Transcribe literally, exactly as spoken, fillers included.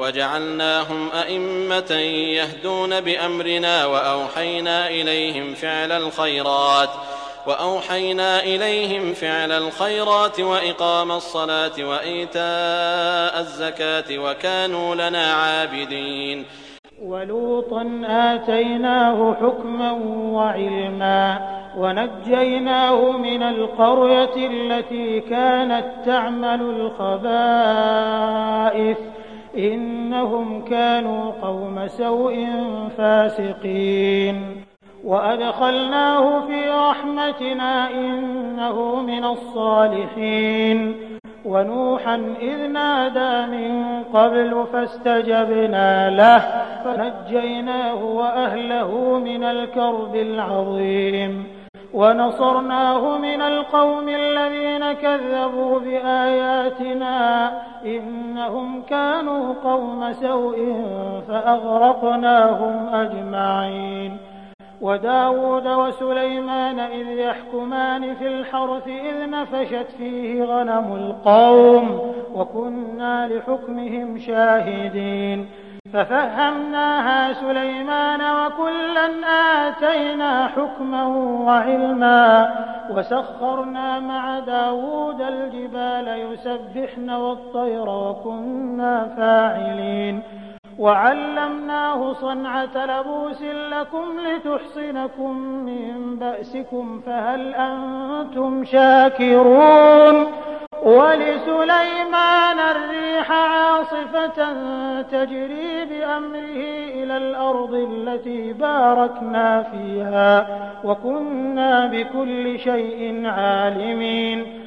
وجعلناهم أئمة يهدون بأمرنا وأوحينا إليهم فعل الخيرات وأوحينا إليهم فعل الخيرات وإقام الصلاة وإيتاء الزكاة وكانوا لنا عابدين. ولوطا آتيناه حكما وعلما ونجيناه من القرية التي كانت تعمل الخبائث إنهم كانوا قوم سوء فاسقين. وأدخلناه في رحمتنا إنه من الصالحين. ونوحا إذ نادى من قبل فاستجبنا له فنجيناه وأهله من الكرب العظيم ونصرناه من القوم الذين كذبوا بآياتنا إنهم كانوا قوم سوء فأغرقناهم أجمعين. وداود وسليمان إذ يحكمان في الحرث إذ نفشت فيه غنم القوم وكنا لحكمهم شاهدين ففهمناها سليمان وكلا آتينا حكما وعلما وسخرنا مع داود الجبال يسبحن والطير وكنا فاعلين. وعلمناه صنعة لبوس لكم لتحصنكم من بأسكم فهل أنتم شاكرون. ولسليمان الريح عاصفة تجري بأمره إلى الأرض التي باركنا فيها وكنا بكل شيء عالمين.